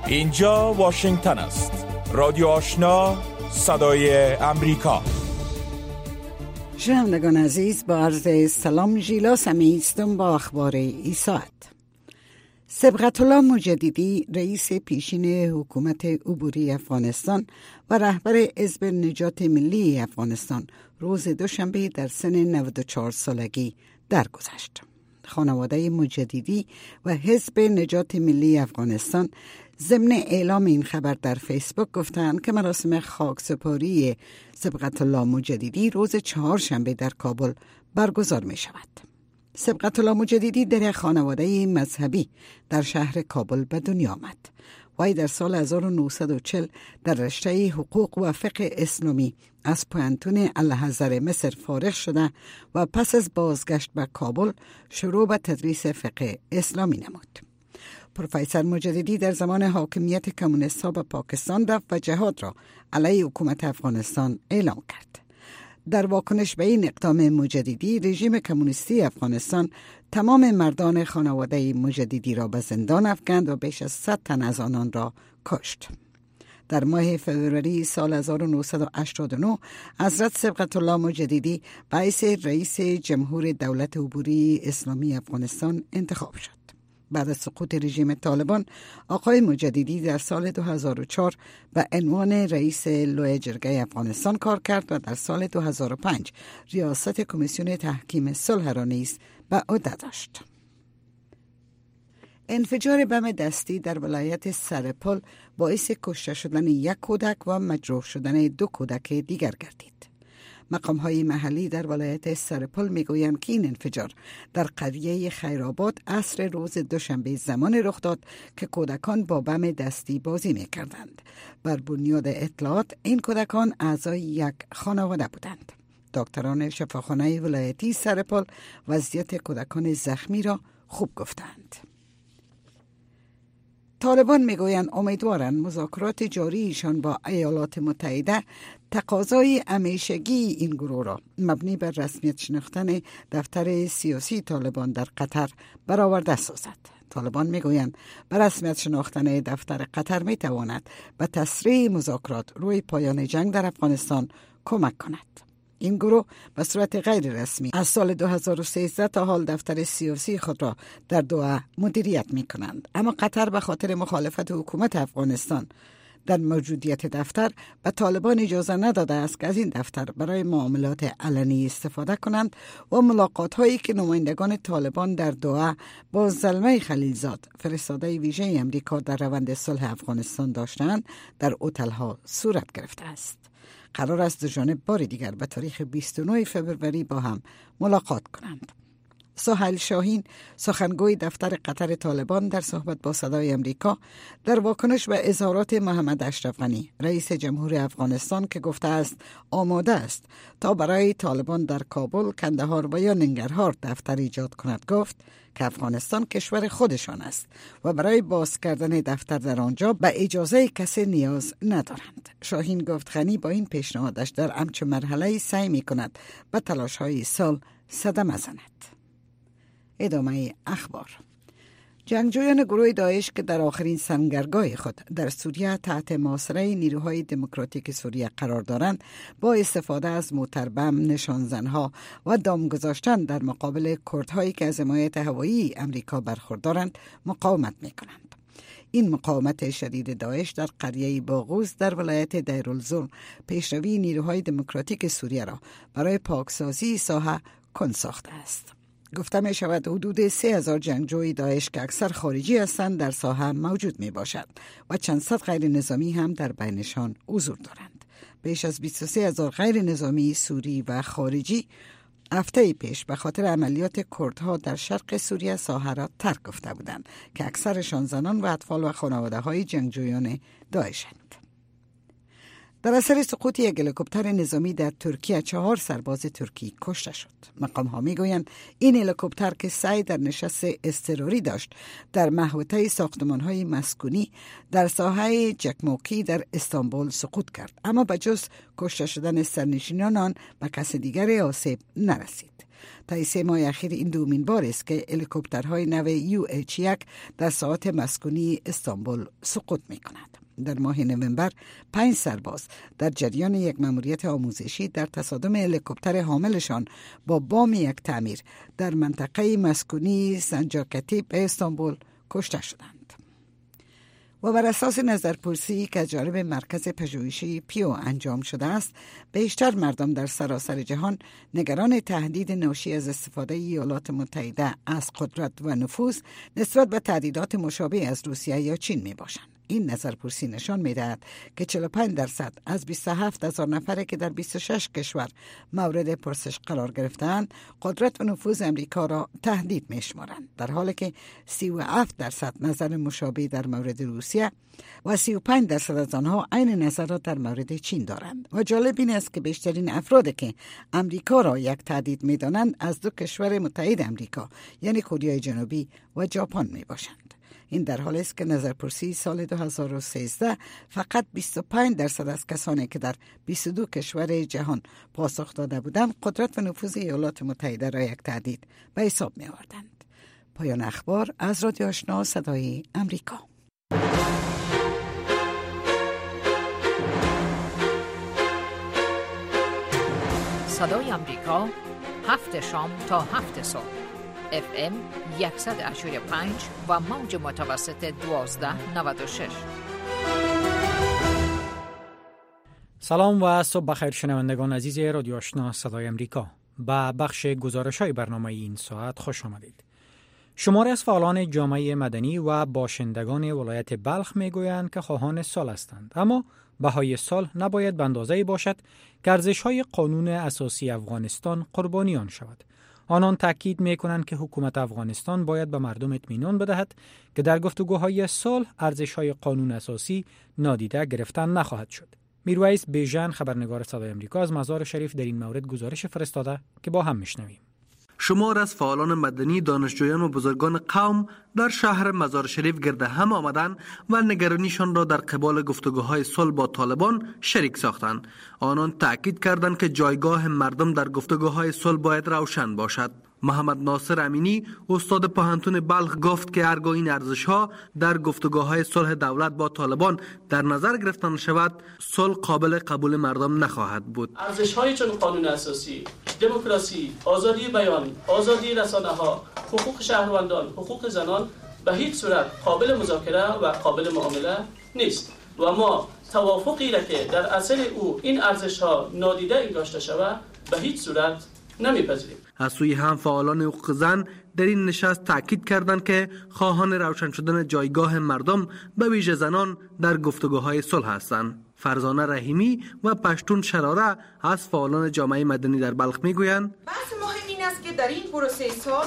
اینجا واشنگتن است. رادیو آشنا، صدای امریکا. شنوندگان عزیز، با عرض سلام ژیلا سمیستم با اخبار این ساعت. صبغت الله مجددی رئیس پیشین حکومت عبوری افغانستان و رهبر حزب نجات ملی افغانستان روز دوشنبه در سن 94 سالگی درگذشت. خانواده مجددی و حزب نجات ملی افغانستان ضمن اعلام این خبر در فیسبوک گفتند که مراسم خاکسپاری صبغت الله مجددی روز چهارشنبه در کابل برگزار می شود. صبغت الله مجددی در خانواده مذهبی در شهر کابل به دنیا آمد. وی در سال 1940 در رشته حقوق و فقه اسلامی از پوهنتون الازهر مصر فارغ شده و پس از بازگشت به کابل شروع به تدریس فقه اسلامی نمود. پروفسور مجددی در زمان حاکمیت کمونیست‌ها به پاکستان رفت و جهاد را علیه حکومت افغانستان اعلام کرد. در واکنش به این اقدام مجددی، رژیم کمونیستی افغانستان تمام مردان خانواده مجددی را به زندان افکند و بیش از 100 تن از آنان را کشت. در ماه فوریه سال 1989 حضرت صبغت الله مجددی به حیث رئیس جمهور دولت عبوری اسلامی افغانستان انتخاب شد. بعد از سقوط رژیم طالبان، آقای مجددی در سال 2004 به عنوان رئیس لوی جرگه افغانستان کار کرد و در سال 2005 ریاست کمیسیون تحکیم صلح را نیز به عهده داشت. انفجار بم دستی در ولایت سرپل باعث کشته شدن یک کودک و مجروح شدن 2 کودک دیگر گردید. مقام‌های محلی در ولایت سرپل میگویند که این انفجار در قریه خیرآباد عصر روز دوشنبه زمان رخ داد که کودکان با بم دستی بازی می‌کردند. بر بنیاد اطلاعات این کودکان اعضای یک خانواده بودند. دکتران شفاخانه ولایتی سرپل وضعیت کودکان زخمی را خوب گفتند. طالبان میگویند امیدوارند مذاکرات جاریشان با ایالات متحده تقاضای همیشگی این گروه را مبنی بر رسمیت شناختن دفتر سیاسی طالبان در قطر برآورده سازد. طالبان میگویند به رسمیت شناختن دفتر قطر میتواند به تسریع مذاکرات روی پایان جنگ در افغانستان کمک کند. این گروه به صورت غیر رسمی از سال 2013 تا حال دفتر سیاسی خود را در دوحه مدیریت می کنند. اما قطر به خاطر مخالفت حکومت افغانستان در موجودیت دفتر به طالبان اجازه نداده است که از این دفتر برای معاملات علنی استفاده کنند و ملاقات هایی که نمایندگان طالبان در دوحه با زلمه خلیلزاد فرستاده ویژه امریکا در روند صلح افغانستان داشتند در هتل ها صورت گرفته است. قرار است دو جانب بار دیگر به تاریخ 29 فوریه با هم ملاقات کنند. سهیل شاهین، سخنگوی دفتر قطر طالبان، در صحبت با صدای امریکا در واکنش به اظهارات محمد اشرف غنی رئیس جمهور افغانستان که گفته است آماده است تا برای طالبان در کابل، کندهار و یا ننگرهار دفتر ایجاد کند، گفت که افغانستان کشور خودشان است و برای باز کردن دفتر در آنجا به اجازه کسی نیاز ندارند. شاهین گفت غنی با این پیشنهادش در همچون مرحله سعی می کند به تلاش های صلح صدمه زند. ادامه اخبار. جنگجویان گروه داعش که در آخرین سنگرگاه خود در سوریه تحت محاصره نیروهای دموکراتیک سوریه قرار دارند، با استفاده از موتربم، نشانزنها و دام گذاشتن در مقابل کردهایی که از حمایت هوایی امریکا برخوردارند مقاومت می‌کنند. این مقاومت شدید داعش در قریه باغوز در ولایت دیرالزور پیشروی نیروهای دموکراتیک سوریه را برای پاکسازی ساحه کند ساخته است. گفته می شود حدود 3000 جنگجوی داعش که اکثر خارجی هستند در ساحه موجود می باشد و چند صد غیر نظامی هم در بینشان حضور دارند. بیش از 23000 غیر نظامی سوری و خارجی هفته پیش به خاطر عملیات کردها در شرق سوریه ساحه را ترک گفته بودند که اکثرشان زنان و اطفال و خانواده های جنگجویان داعشند. در اثر سقوط یک هلیکوپتر نظامی در ترکیه 4 سرباز ترکی کشته شد. مقام ها میگویند این هلیکوپتر که سعی در نشست اضطراری داشت در محوطه ساختمان های مسکونی در ساحه جکموکی در استانبول سقوط کرد، اما به جز کشته شدن سرنشینان آن به کس دیگر آسیب نرسید. تا 3 ماه اخیر این دومین بار است که هلیکوپترهای نو UH-1 در ساحات مسکونی استانبول سقوط می‌کند. در ماه نوامبر 5 سرباز در جریان یک مأموریت آموزشی در تصادم هلیکوپتر حاملشان با بام یک تعمیر در منطقه مسکونی سنجاکتی به استانبول کشته شدند. و بر اساس نظرپرسی که جانب مرکز پژوهشی پیو انجام شده است، بیشتر مردم در سراسر جهان نگران تهدید ناشی از استفاده ایالات متحده از قدرت و نفوذ نسبت به تهدیدات مشابه از روسیه یا چین می باشند. این نظرپرسی نشان می‌دهد که 45% از 27,000 نفره که در 26 کشور مورد پرسش قرار گرفتند قدرت و نفوذ امریکا را تهدید می‌شمارند، در حالی که 37% نظر مشابه در مورد روسیه و 35% از آنها عین نظر را در مورد چین دارند. و جالب این است که بیشترین افرادی که امریکا را یک تهدید می‌دانند از 2 کشور متحد امریکا یعنی کره جنوبی و ژاپن می‌باشند. این در حالی است که نظرپرسی سال 2013 فقط 25% از کسانی که در 22 کشور جهان پاسخ داده بودند قدرت و نفوذ ایالات متحده را یک تهدید به حساب می آوردند. پایان اخبار از رادیو آشنا صدای امریکا. صدای امریکا 7 شام تا 7 صبح FM 100.5 و موج متوسط 1296. سلام و صبح بخیر شنوندگان عزیز رادیو آشنا صدای امریکا. به بخش گزارش‌های برنامه این ساعت خوش آمدید. شماری از فعالان جامعه مدنی و باشندگان ولایت بلخ میگویند که خواهان صلح هستند، اما بهای صلح نباید به اندازه‌ای باشد که ارزش‌های قانون اساسی افغانستان قربانیان شود. آنان تاکید می‌کنند که حکومت افغانستان باید به مردم اطمینان بدهد که در گفتگوهای صلح ارزش‌های قانون اساسی نادیده گرفته نخواهد شد. میرویس بیژن خبرنگار صدای آمریکا از مزار شریف در این مورد گزارش فرستاده که با هم میشنویم. شمار از فعالان مدنی، دانشجویان و بزرگان قوم در شهر مزار شریف گرد هم آمدند و نگرانیشان را در قبال گفتگوهای صلح با طالبان شریک ساختند. آنان تأکید کردند که جایگاه مردم در گفتگوهای صلح باید روشن باشد. محمد ناصر امینی استاد پوهنتون بلخ گفت که هرگاه این ارزش‌ها در گفتگوهای صلح دولت با طالبان در نظر گرفته نشود، صلح قابل قبول مردم نخواهد بود. ارزش‌های چون قانون اساسی، دموکراسی، آزادی بیان، آزادی رسانه‌ها، حقوق شهروندان، حقوق زنان به هیچ صورت قابل مذاکره و قابل معامله نیست و ما توافقی را که در اصل او این ارزش‌ها نادیده انگاشته شود به هیچ صورت نمی‌پذیریم. از سوی هم فعالان حقوق زن در این نشست تاکید کردند که خواهان روشن شدن جایگاه مردم به ویژه زنان در گفتگوهای صلح هستند. فرزانه رحیمی و پشتون شراره از فعالان جامعه مدنی در بلخ میگویند بحث مهم این است که در این پروسه صلح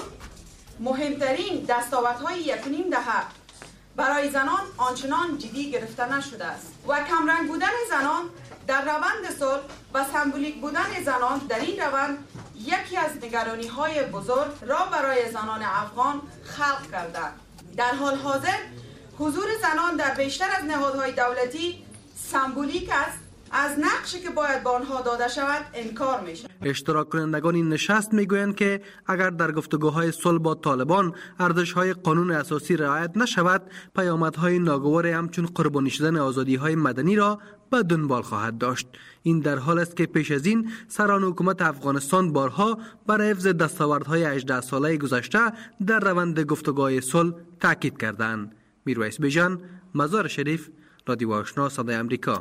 مهمترین دستاوردهای 1.5 دهه برای زنان آنچنان جدی گرفته نشده است و کمرنگ بودن زنان در روند صلح و سمبولیک بودن زنان در این روند یکی از نگرانی‌های بزرگ را برای زنان افغان خلق کرده. در حال حاضر حضور زنان در بیشتر از نهادهای دولتی سمبولیک است، از نقشی که باید به آنها داده شود انکار می‌شود. اشتراک کنندگان این نشست میگویند که اگر در گفتگوهای صلح با طالبان ارزش‌های قانون اساسی رعایت نشود، پیامدهای ناگواری همچون قربانی شدن آزادی‌های مدنی را به دنبال خواهد داشت. این در حال است که پیش از این سران حکومت افغانستان بارها برای حفظ دستاوردهای 18 ساله گذشته در روند گفتگوهای صلح تاکید کردند. میرویس بیژن، مزار شریف، رادیو آشنا صدای آمریکا.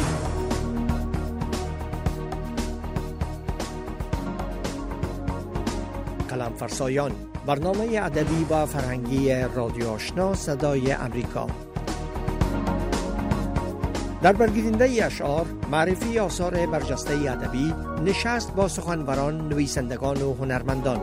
قلم فرسایان، برنامه ادبی و فرهنگی رادیو آشنا صدای آمریکا. در برگزیدنده اشعار، معرفی آثار برجسته ادبی، نشست با سخنوران، نویسندگان و هنرمندان.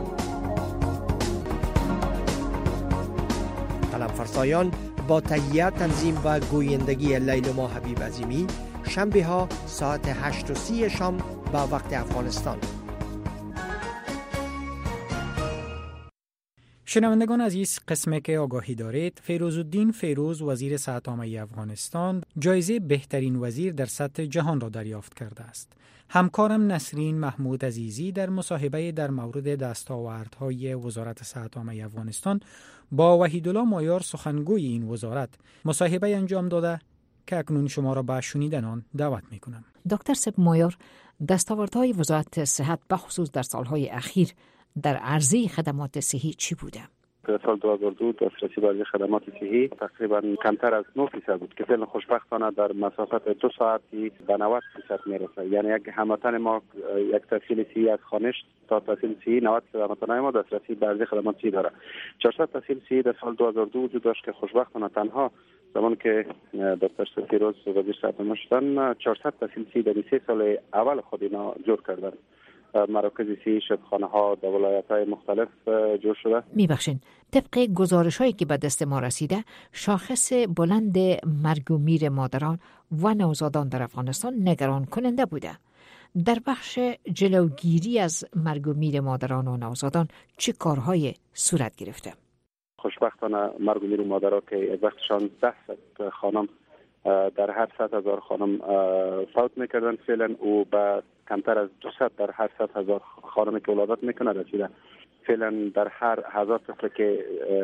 قلم فرسایان با تهیه، تنظیم و گویندگی لیلما حبیب عظیمی، شنبه ها ساعت 8:30 شام به وقت افغانستان. شنوندگان عزیز، قسمی که آگاهی دارید، فیروزالدین فیروز وزیر صحت عامه افغانستان جایزه بهترین وزیر در سطح جهان را دریافت کرده است. همکارم نسرین محمود عزیزی در مصاحبه در مورد دستاوردهای وزارت صحت عامه افغانستان با وحیدالله مایار سخنگوی این وزارت مصاحبه انجام داده که اکنون شما را به شنیدن آن دعوت می‌کنم. دکتر سب مایار، دستاوردهای وزارت صحت بخصوص در سالهای اخیر در عرضه خدمات صحی چی بوده؟ در سال 2002 دسترسی به خدمات صحی تقریبا کمتر از 9% بود که فعلا خوشبختانه در مسافت 2 ساعتی به 90% میرسه. یعنی یک هموطن ما یک تحصیل صحی از خانش تا تحصیل صحی 90% هموطنان ما دسترسی به خدمات صحی داره. 400 تحصیل صحی در سال 2002 وجود داشت که خوشبختانه تنها زمانی که دکتر فیروز وزیر صحت عامه شدن 400 تحصیل صحی در 3 سال اول خود اینا جور کردن. مراکز صحی، شفاخانه ها در ولایت‌های مختلف جور شده. میبخشین، طبق گزارش‌هایی که به دست ما رسیده، شاخص بلند مرگ و میر مادران و نوزادان در افغانستان نگران کننده بوده. در بخش جلوگیری از مرگ و میر مادران و نوزادان چه کارهای صورت گرفته؟ خوشبختانه مرگ و میر مادران که وقتشان 10 خانم در هر 100,000 خانم فوت میکردن، فعلا او به کمتر از 200 در هر 100,000 خانمی که ولادت میکنه رسیده. فعلا در هر 1000 طفل که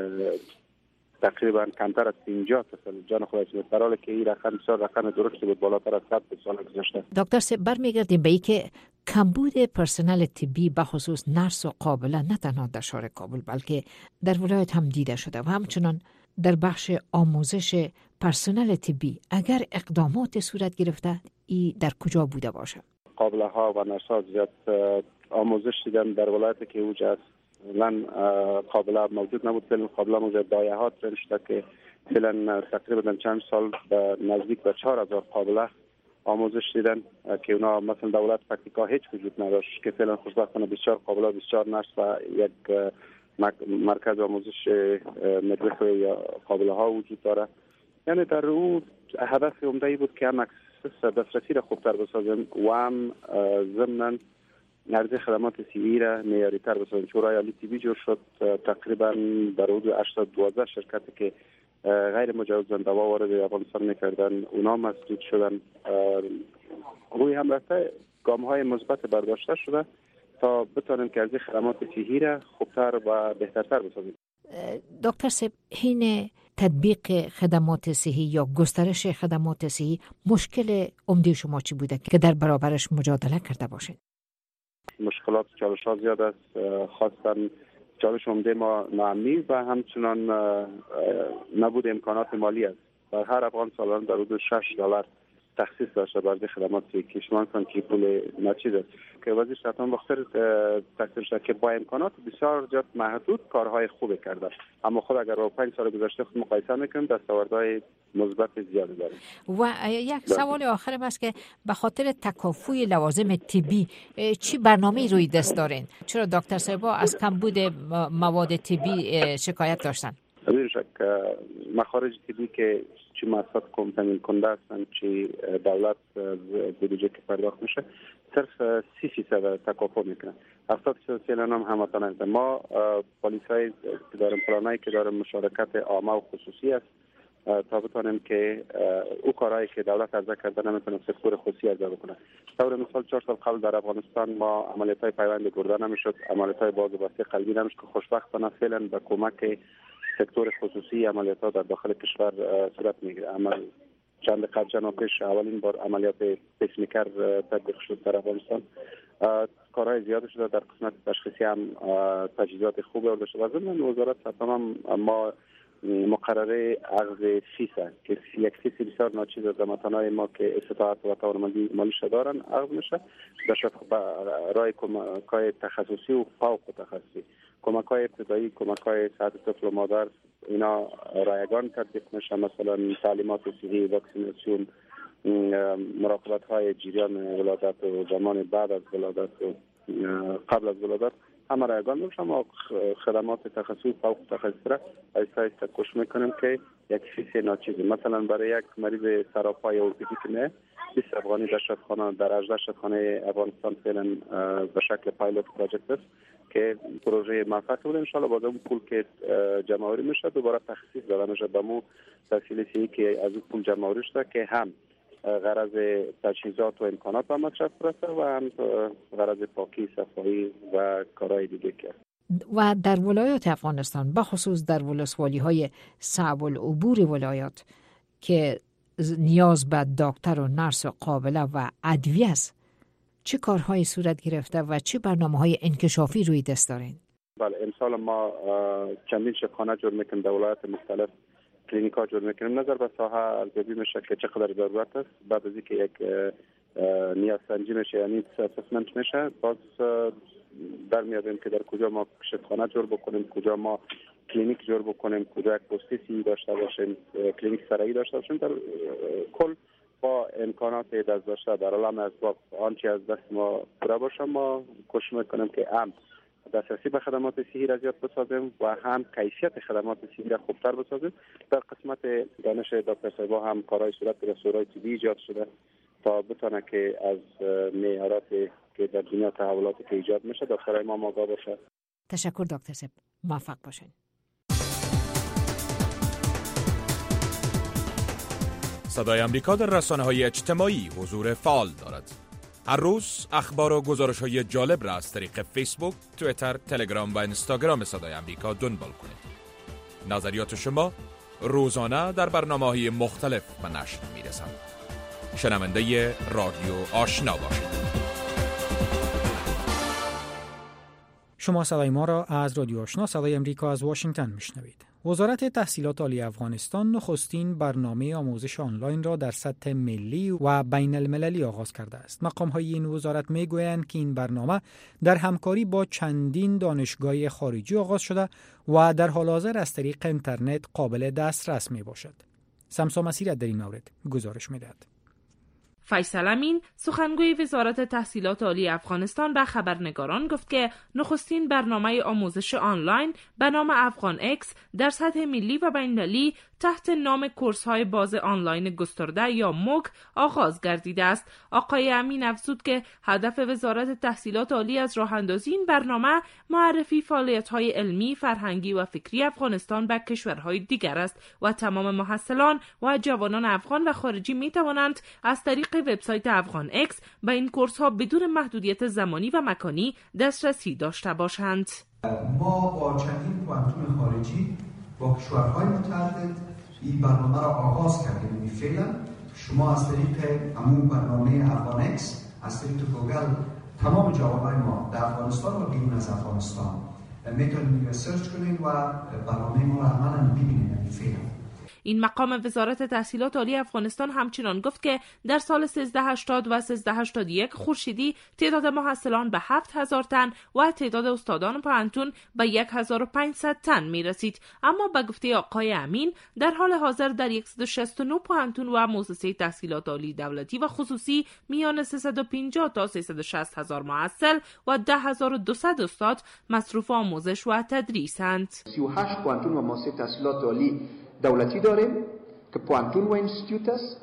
تقریبا کمتر از 50 طفل جان خودش می‌بره، در حالی که این رقم بسیار رقم درستی بود، بالاتر از 100 سال گذشته. دکتر سب، برمیگردیم به این که کمبود پرسنل طبی به خصوص نرس و قابله نه تنها در شهر کابل بلکه در ولایت هم دیده شده و همچنان در بخش آموزش پرسنل طبی اگر اقدامات صورت گرفته ای در کجا بوده باشه؟ قابله ها و نرس ها زیاد آموزش دیدن در ولایت که اوج است. لن قابله موجود نبود. فعلا قابله موجود دایه ها ترین شده که فعلا تقریبا چند سال نزدیک به 4,000 قابله آموزش دیدن که اونا مثلا دولت پکتیکا هیچ وجود نداشت که فعلا خوشبختانه بسیار قابله، بسیار نرس و یک مرکز آموزش مدرسه یا قابله ها وجود داره. یعنی در او هدف عمده بود که هم دسترسی را خوبتر بسازیم و هم ضمناً عرضه خدمات صحی را معیاری تر بسازیم. شورای عالی طبی جور شد، تقریبا در حدود 812 شرکتی که غیر مجوز دوا وارد افغانستان میکردن اونا مسدود شدن. روی هم رفته گام های مثبت برداشته شده تا بتونیم که عرضه خدمات صحی را خوبتر و بهترتر بسازیم. دکتر سب، حین تطبیق خدمات صحی یا گسترش خدمات صحی مشکل عمده شما چی بوده که در برابرش مجادله کرده باشید؟ مشکلات چالش ها زیاد است، خاصا چالش عمده ما ناامنی و همچنان نبود امکانات مالی است. در هر افغان سالانه در حدود $6 تخصیص داشته برای خدمات که شما که پول نچیز است که وزیر صحت عامه بخاطر تقسیم شده که با امکانات بسیار زیاد محدود کارهای خوب کرده، اما خود اگر با 5 سال گذشته خود مقایسه میکنیم دستاوردهای مثبت زیادی داریم. و یک سوال آخر است که به خاطر تکافؤ لوازم طبی چی برنامه‌ای روی دست دارین؟ چرا دکتر صاحبا از کمبود مواد طبی شکایت داشتن؟ بدون شک مخارج طبی که چی مؤسسات تامین کننده هستند چی دولت بودجه که پرداخت میشه صرف 30% تکافؤ میکنه. 70% فعلا هم هموطنان. ما پالیسای که داریم، پلانایی که داریم مشارکت عامه و خصوصی است تا بتونیم که او کارهایی که دولت عرضه کرده نمیتونه سکتور خصوصی عرضه بکنه. طور مثال 4 سال قبل در افغانستان ما عملیات‌های پیوند گرده نمیشد، عملیات‌های باز و بسته قلبی نمیشد که خوشبختانه فعلا به کمک سکتور خصوصی عملیات‌ها در داخل کشور صورت میگیره. چند قبل پیش اولین بار عملیات پیسمیکر تطبیق شد در افغانستان. کارهای زیاد شده در قسمت تشخیصی هم تجهیزات خوبی آورده شده. ضمن وزارت صحت عامه ما مقرره عقد فیس که یک فیس بسیار ناچیز از هموطنان ما که استطاعت و توانمندی مالیش دارن عقد میشه در راه کمک‌های تخصصی و فوق تخصصی، کمک‌های ابتدایی، کمک‌های صحت طفل و مادر، اینا رایگان تطبیق میشه. مثلا تعلیمات صحی، واکسیناسیون، مراقبت‌های جریان ولادت و زمان بعد از ولادت و قبل از ولادت همه رایگان میشه. ما خدمات تخصصی فوق تخصصی را ایستا کوشش میکنیم که یک فیس ناچیزی مثلا برای یک مریض سراپای ارتوپدیک نه 20 افغانی در شفاخانه در 18 شفاخانه افغانستان فعلا به شکل پایلوت پروژکت است که پروژه موفق بود. ان شاء الله بعد اون پول که جمع آوری میشه دوباره تخصیص داده میشه به مو تسهیلاتی که از اون پول جمع آوری شده که هم غرض تجهیزات و امکانات به مصرف برسه و هم غرض پاکی، صفایی و کارهای دیگه که و در ولایات افغانستان بخصوص در ولسوالی‌های صعب العبور ولایات که نیاز به دکتر و نرس و قابله و ادویه است، چه کارهایی صورت گرفته و چه برنامه‌های انکشافی روی دست دارین؟ بله، امسال ما چندین شبخانه جور میکنیم در ولایات مختلف، کلینیکا جور میکنیم، نظر به ساحه ارزیابی میشه که چقدر ضرورت است. بعد از اینکه یک نیاز سنجی میشه یعنی اسسمنت میشه، باز در میادیم که در کجا ما شبخانه جور بکنیم، کجا ما کلینیک جور بکنیم، کجا یک پستیسی داشته باشیم، کلینیک فرعی داشته باشیم. در کل با امکانات دست داشته در عالم اسباب آنچه از دست ما پورا باشه ما کوشش میکنیم که هم دسترسی به خدمات صحی را زیاد بسازیم و هم کیفیت خدمات صحی را خوبتر بسازیم. در قسمت دانش دکتر صاحبا هم کارهای صورت به صورت طبی ایجاد شده تا بتونه که از معیارات که در دنیا تحولاتی که ایجاد میشه دکترای ما آگاه باشه. تشکر دکتر صاحب، موفق باشین. صدای امریکا در رسانه‌های اجتماعی حضور فعال دارد. هر روز اخبار و گزارش‌های جالب را از طریق فیسبوک، توییتر، تلگرام و اینستاگرام صدای امریکا دنبال کنید. نظریات شما روزانه در برنامه‌های مختلف به نشر می‌رسند. شنونده رادیو آشنا باشید. شما صدای ما را از رادیو آشنا صدای امریکا از واشنگتن میشنوید. وزارت تحصیلات عالی افغانستان نخستین برنامه آموزش آنلاین را در سطح ملی و بین المللی آغاز کرده است. مقام‌های این وزارت میگویند که این برنامه در همکاری با چندین دانشگاه خارجی آغاز شده و در حال حاضر از طریق اینترنت قابل دسترس می باشد. سمسا مسیرت در این مورد گزارش می‌دهد. فیصل امین سخنگوی وزارت تحصیلات عالی افغانستان به خبرنگاران گفت که نخستین برنامه آموزش آنلاین به نام افغان اکس در سطح ملی و بین‌المللی تحت نام کورس‌های باز آنلاین گسترده یا موگ آغاز گردیده است. آقای امین افزود که هدف وزارت تحصیلات عالی از راه اندازی این برنامه معرفی فعالیت‌های علمی، فرهنگی و فکری افغانستان به کشورهای دیگر است و تمام محصلان و جوانان افغان و خارجی می‌توانند از طریق وبسایت افغان اکس به این کورس‌ها بدون محدودیت زمانی و مکانی دسترسی داشته باشند. ما با چندین پوانتون خارجی با کشورهای متعدد این برنامه را آغاز کردیم. فعلا شما از طریق همون برنامه افغان اکس از طریق گوگل تمام جوابای ما در افغانستان و بیرون از افغانستان میتونید سرچ کنید و برنامه ما را عملاً ببینید. فعلا این مقام وزارت تحصیلات عالی افغانستان همچنان گفت که در سال 1380 و 1381 خورشیدی تعداد محصلان به 7000 تن و تعداد استادان پانتون به 1500 تن می رسید. اما به گفته آقای امین در حال حاضر در 169 پانتون و مؤسسه تحصیلات عالی دولتی و خصوصی میان 350 تا 360 هزار محصل و 10200 استاد مصروف آموزش و تدریسند. 38 پانتون و مؤسسه تحصیلات عالی دولتی داریم که پوانتون و اینستیتوت است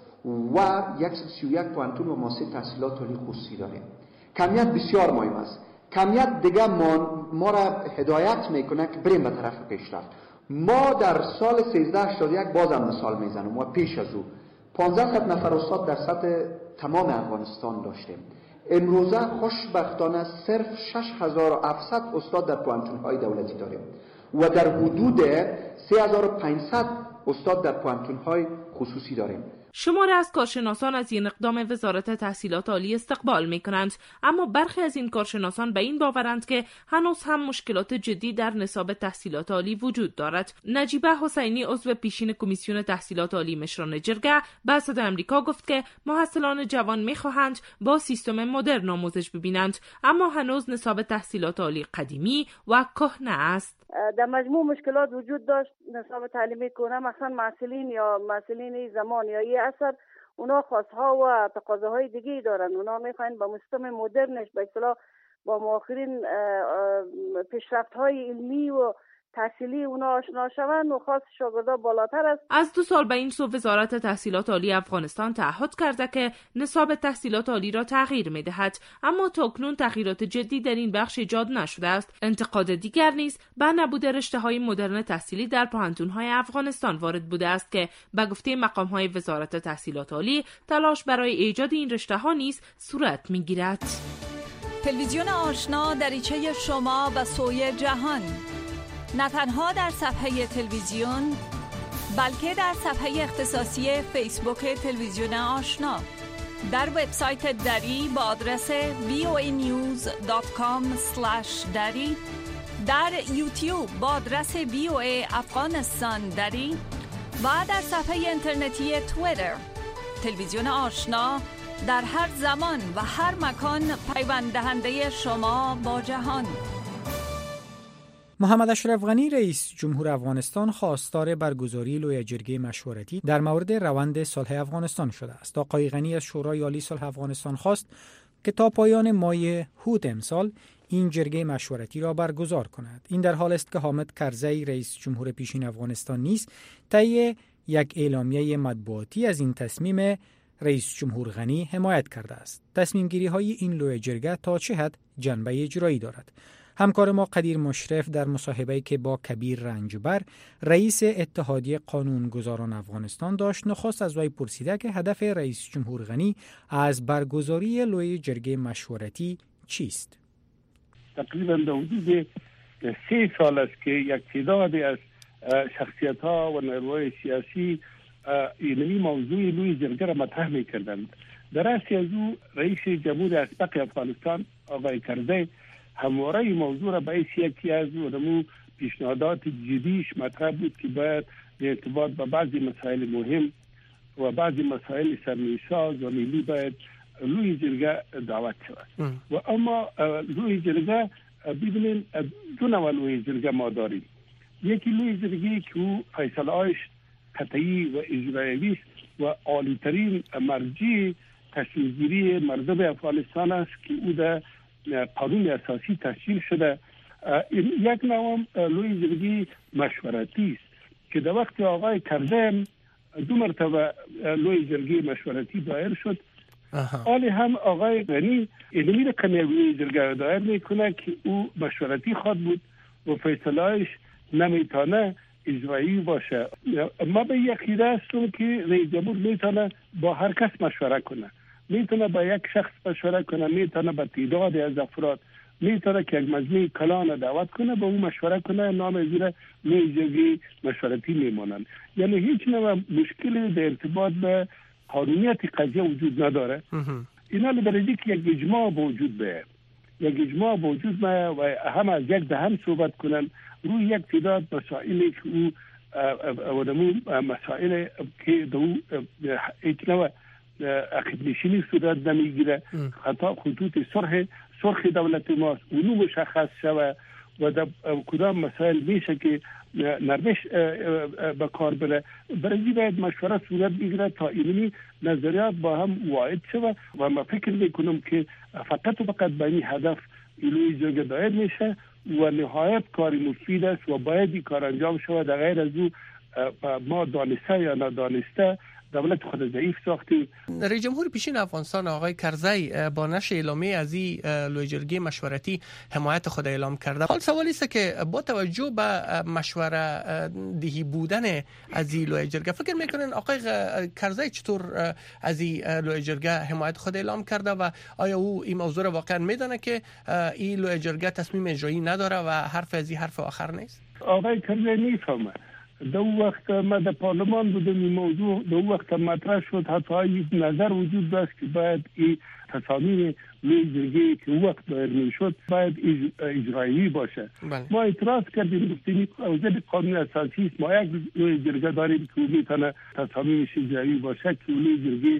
و 131 پوانتون و مؤسسه تحصیلات عالی خصوصی داریم. کمیت بسیار مهم است. کمیت دیگه ما را هدایت میکنه که بریم به طرف پیشرفت. ما در سال 1381 بازم مثال میزنم و پیش از او 1500 نفر استاد در سطح تمام افغانستان داشتیم. امروزه خوشبختانه صرف 6700 استاد در پوانتون‌های دولتی داریم و در حدود 3500 استاد در پوانتون‌های خصوصی داریم. شماری از کارشناسان از این اقدام وزارت تحصیلات عالی استقبال می‌کنند، اما برخی از این کارشناسان به این باورند که هنوز هم مشکلات جدی در نصاب تحصیلات عالی وجود دارد. نجیبه حسینی عضو پیشین کمیسیون تحصیلات عالی مشران جرگه به صدای آمریکا گفت که محصلان جوان می‌خواهند با سیستم مدرن آموزش ببینند، اما هنوز نصاب تحصیلات عالی قدیمی و کهنه است. در مجموع مشکلات وجود داشت. نصاب تعلیمی کنه مثلا مسئولین زمان یا یه اثر اونا خواستها و تقاضاهای دیگه دارن. اونا میخواین با سیستم مدرنش به اصطلاح با مؤخرین پیشرفت‌های علمی و تحصیلی اونا آشنا شوند نخواست شاگردا بالاتر است. از 2 سال به این سو وزارت تحصیلات عالی افغانستان تعهد کرده که نصاب تحصیلات عالی را تغییر می‌دهد، اما تاکنون تغییرات جدی در این بخش ایجاد نشده است. انتقاد دیگر نیز به نبود رشته‌های مدرن تحصیلی در پوهنتون‌های افغانستان وارد بوده است که به گفته مقام‌های وزارت تحصیلات عالی تلاش برای ایجاد این رشته‌ها نیز صورت می‌گیرد. تلویزیون آشنا دریچه شما و سوی جهان، نه تنها در صفحه تلویزیون بلکه در صفحه اختصاصی فیسبوک تلویزیون آشنا، در وبسایت دری با آدرس voanews.com/dari، در یوتیوب با آدرس VOA افغانستان دری و در صفحه اینترنتی توییتر. تلویزیون آشنا در هر زمان و هر مکان پیوند دهنده شما با جهان. محمد اشرف غنی رئیس جمهور افغانستان خواستار برگزاری لوی جرگه مشورتی در مورد روند صلح افغانستان شده است. آقای غنی از شورای عالی صلح افغانستان خواست که تا پایان ماه هوت امسال این جرگه مشورتی را برگزار کند. این در حال است که حامد کرزی رئیس جمهور پیشین افغانستان نیز طی یک اعلامیه مطبوعاتی از این تصمیم رئیس جمهور غنی حمایت کرده است. تصمیم گیری های این لوی جرگه تا چه حد جنبه اجرایی دارد؟ همکار ما قدیر مشرف در مصاحبه‌ای که با کبیر رنجبر رئیس اتحادیه قانونگذاران افغانستان داشت نخست از وی پرسیده که هدف رئیس جمهور غنی از برگزاری لوی جرگه مشورتی چیست؟ تقریبا در حدود 3 سال است که یک تعدادی از شخصیت‌ها و نیروهای سیاسی این موضوع لوی جرگه را مطرح می‌کردند. در اصل از او رئیس جمهور اسبق افغانستان آقای کرزی همواره موضوع را به یکی از پیشنهادات جدیش مطرح بود که باید به ارتباط با بعضی مسائل مهم و بعضی مسائل سرمایه‌ساز و ملی باید لوی جرگه دعوت شود. و اما لوی جرگه ببینید 2 نوع لوی جرگه ما داریم. یکی لوی جرگه که او فیصله‌هایش قطعی و اجرایی است و عالی‌ترین مرجع تصمیم‌گیری مردم افغانستان است که او در قانون اساسی تشکیل شده. یک نوع لوی جرگه مشورتی است که در وقت آقای کرزی 2 مرتبه لوی جرگه مشورتی دایر شد. حالی هم آقای غنی علمی رقمی لوی جرگه دایر میکنه که او مشورتی خواد بود و فیصله‌اش نمیتونه اجرایی باشه. ما به یقین هستم که رئیس جمهور میتونه با هر کس مشوره کنه، میتونه با یک شخص مشوره کنه، میتونه با تعدادی از افراد، میتونه که یک مجمع کلان دعوت کنه با اون مشوره کنه، نام زیر لوی جرگه مشورتی میمونن. یعنی هیچ نوع مشکلی در ارتباط به قانونیت قضیه وجود نداره. اینا لبرزی که یک اجماع وجود به و هم از یک دهن صحبت کنن روی یک تعداد مسائلی که او مسائل که دو اتنوع عقب نشینی صورت نمیگیره، خطا خطوط سرخ دولت ماست اونو مشخص شوه و در کدام مسائل میشه که نرمش به کار بره. برای باید مشوره صورت بگیره تا علمی نظریات با هم واحد شوه و ما فکر میکنم که فقط و فقط به این هدف لوی جرگه دایر میشه و نهایت کار مفید است و باید این کار انجام شود. در غیر از او ما دانسته یا ندانسته دولت خود ضعیف ساختیم. رئیس جمهور پیشین افغانستان آقای کرزی با نشر اعلامیه از این لوی جرگه مشورتی حمایت خود اعلام کرده. حال سوالی است که با توجه به مشوره دهی بودن از این لوی جرگه فکر میکنن آقای کرزی چطور از این لوی جرگه حمایت خود اعلام کرده و آیا او این موضوع را واقعا میدونه که این لوی جرگه تصمیم اجرایی نداره و حرف از این حرف آخر نیست؟ آقای کرزی میفهمه. دو وقت ما در پارلمان بودم این موضوع دو وقت مطرح شد، حتی نظر وجود داشت که باید این تصامیم لوی جرگه که وقت دایر میشد باید اجرایی باشه. ما اعتراض کردیم گفتیم اوضاع قانون اساسی است، ما یک لوی جرگه داریم که میتونه تصامیمش اجرایی باشه که لوی جرگه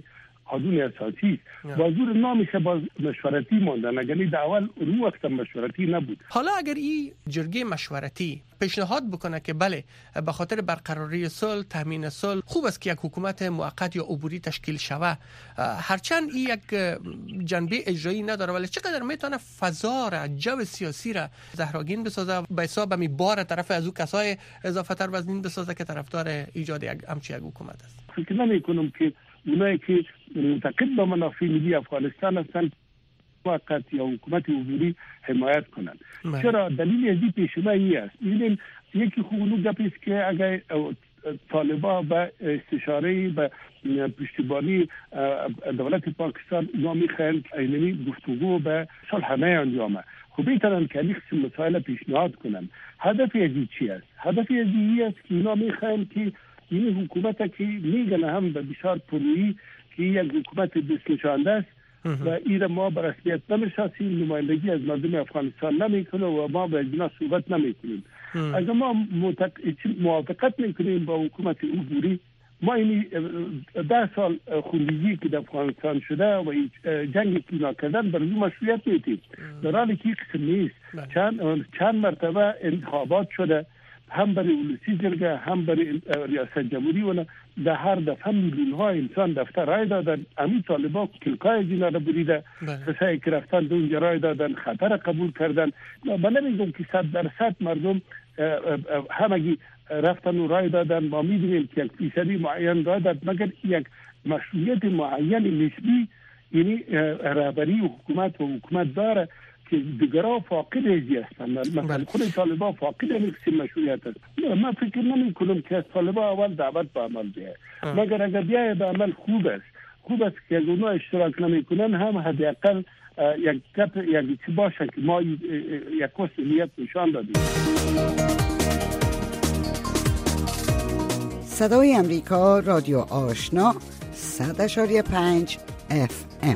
قانون اساسی است. بازور نامشه باز مشورتی موندن، اگر در اول اون وقت مشورتی نبود. حالا اگر این جرگه مشورتی پیشنهاد بکنه که بله به خاطر برقراری صلح، تامین صلح خوب است که یک حکومت موقت یا عبوری تشکیل شوه، هرچند این یک جنبه اجرایی نداره، ولی چقدر میتونه فضا را، جو سیاسی را زهراگین بسازه، به حساب می بار طرف از او کسای اضافه تر وزنین بسازه که طرفدار ایجاد همچین یک حکومت است. فکر نمی کنم که اونایی که معتقد به منافع ملی افغانستان هستند موقت یا حکومت عبوری حمایت کنند. چرا؟ دلیل از این پیشنهاد است. ببینید یکی خوب گپ است که اگر طالبان به استشاره به پشتیبانی دولت پاکستان نامی خیلی اینمی گفتگو به صلح انجامه، خب میتونن که این قسم مسائل پیشنهاد کنن. هدف از این چی است؟ هدف از این است که اینا میخواین که این حکومت که میگن هم به بسیار پرویی که یک حکومت دست نشانده است و این ما به رسمیت نمیشناسیم، نمایندگی از مردم افغانستان نمیکنه و ما به اینا صحبت نمیکنیم. اگر ما موافقت میکنیم با حکومت عبوری، ما این 10 سال خونریزی که در افغانستان شده و جنگی که اینا کردن بر این مشروعیت میتیم، در حالی که قسم نیست. چند مرتبه انتخابات شده، هم برای ولسی جرگه هم برای ریاست جمهوری، و در هر دفعه میلیون ها انسان دفتر رای دادن. همین طالبان کلکای دینا را بریده، کسایی که رفتن دو اونجا رای دادن، خطر قبول کردن. من نمیگم که 100% مردم همگی رفتن و رای دادن، ما میدونیم که 1% معین رای داد، مگر یک مشروعیت معین نسبی یعنی رهبری حکومت و حکومت داره که دیگرها فاقد ازی هستند. مثلا خود طالبان فاقد این مشروعیت است. من فکر نمی کنم که از طالبان اول دعوت به عمل بیاید، مگر اگر بیاید به عمل خوب است که اگر اونا اشتراک نمی کنن هم حداقل یک چی باشه که ما یک مسئولیت نشان دادیم. صدای امریکا، رادیو آشنا، 100.5 FM.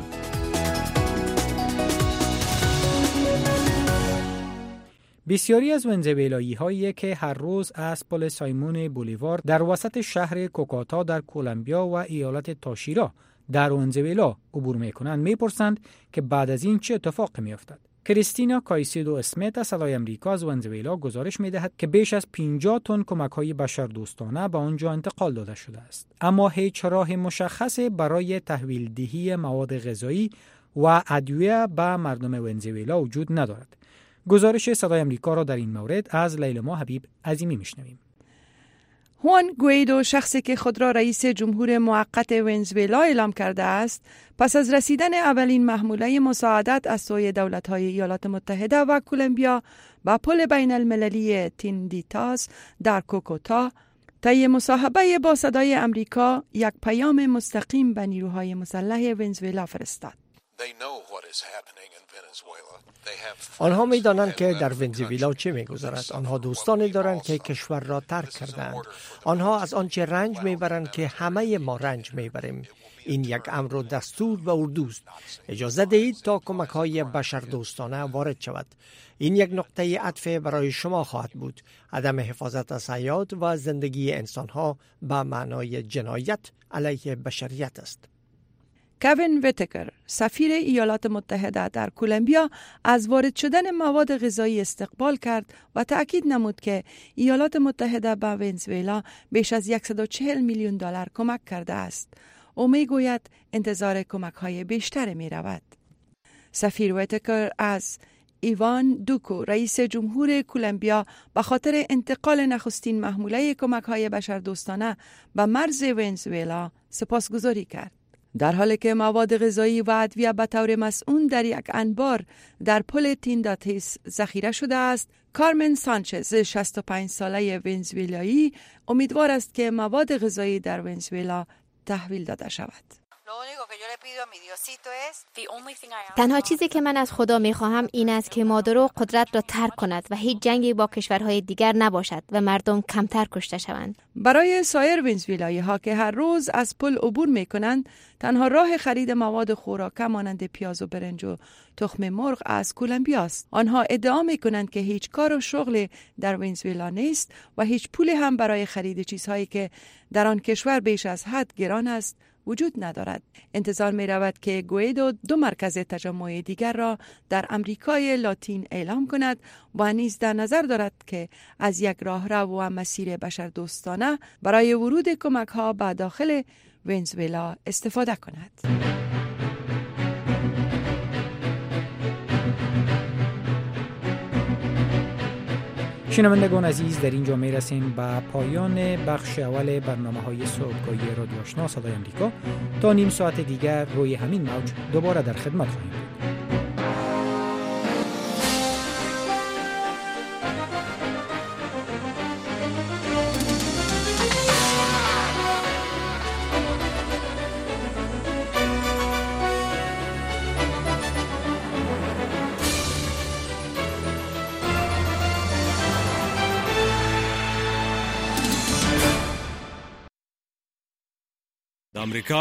بسیاری از ونزوئلایی هایی که هر روز از پل سایمون بولیوار در وسط شهر کوکاتا در کلمبیا و ایالت تاشیرا در ونزوئلا عبور میکنند میپرسند که بعد از این چه اتفاقی میافتد. کریستینا کایسیدو اسمیت از صدای امریکا از ونزوئلا گزارش میدهد که بیش از 50 تن کمک‌های بشردوستانه به آنجا انتقال داده شده است، اما هیچ راه مشخصی برای تحویل دهی مواد غذایی و ادویه به مردم ونزوئلا وجود ندارد. گزارش صدای امریکا را در این مورد از لیلما حبیب عظیمی میشنویم. هوان گویدو، شخصی که خود را رئیس جمهور موقت ونزوئلا اعلام کرده است، پس از رسیدن اولین محموله مساعدت از سوی دولت‌های ایالات متحده و کلمبیا به پل بین المللی تیندیتاس در کوکوتا، طی مصاحبه با صدای امریکا یک پیام مستقیم به نیروهای مسلح ونزوئلا فرستاد. آنها می‌دانند که در ونزوئلا چه می‌گذرد. آنها دوستانی دارند که کشور را ترک کردند. آنها از آنچه رنج می‌برند که همه ما رنج می‌بریم. این یک امر و دستور به اردوست. اجازه دهید تا کمک‌های بشردوستانه وارد شود. این یک نقطه عطف برای شما خواهد بود. عدم حفاظت از حیات و زندگی انسان‌ها به معنای جنایت علیه بشریت است. کوین ویتکر، سفیر ایالات متحده در کلمبیا، از وارد شدن مواد غذایی استقبال کرد و تأکید نمود که ایالات متحده به ونزوئلا بیش از 140 میلیون دلار کمک کرده است. او میگوید انتظار کمک‌های بیشتر می‌رود. سفیر ویتکر از ایوان دوکو، رئیس جمهور کلمبیا، به خاطر انتقال نخستین محموله کمک‌های بشردوستانه به مرز ونزوئلا سپاسگزاری کرد. در حالی که مواد غذایی و ادویه به طور مسئول در یک انبار در پل تینداتیس ذخیره شده است، کارمن سانچز، 65 ساله ونزوئلایی، امیدوار است که مواد غذایی در ونزوئلا تحویل داده شود. تنها چیزی که من از خدا می‌خواهم این است که مادورو قدرت را ترک کند و هیچ جنگی با کشورهای دیگر نباشد و مردم کمتر کشته شوند. برای سایر ونزوئلایی‌ها که هر روز از پل عبور می‌کنند، تنها راه خرید مواد خوراکه مانند پیاز و برنج و تخم مرغ از کلمبیا است. آنها ادعا می‌کنند که هیچ کار و شغل در ونزوئلا نیست و هیچ پولی هم برای خرید چیزهایی که در آن کشور بیش از حد گران است وجود ندارد. انتظار می رود که گویدو 2 مرکز تجمع دیگر را در امریکای لاتین اعلام کند و نیز در نظر دارد که از یک راهرو و مسیر بشردوستانه برای ورود کمک ها به داخل ونزوئلا استفاده کند. شنوندگان عزیز، در اینجا می رسیم به پایان بخش اول برنامه‌های صبحگاهی رادیو آشنا صدای آمریکا. تا نیم ساعت دیگر روی همین موج دوباره در خدمت خواهیم بود. آمریکا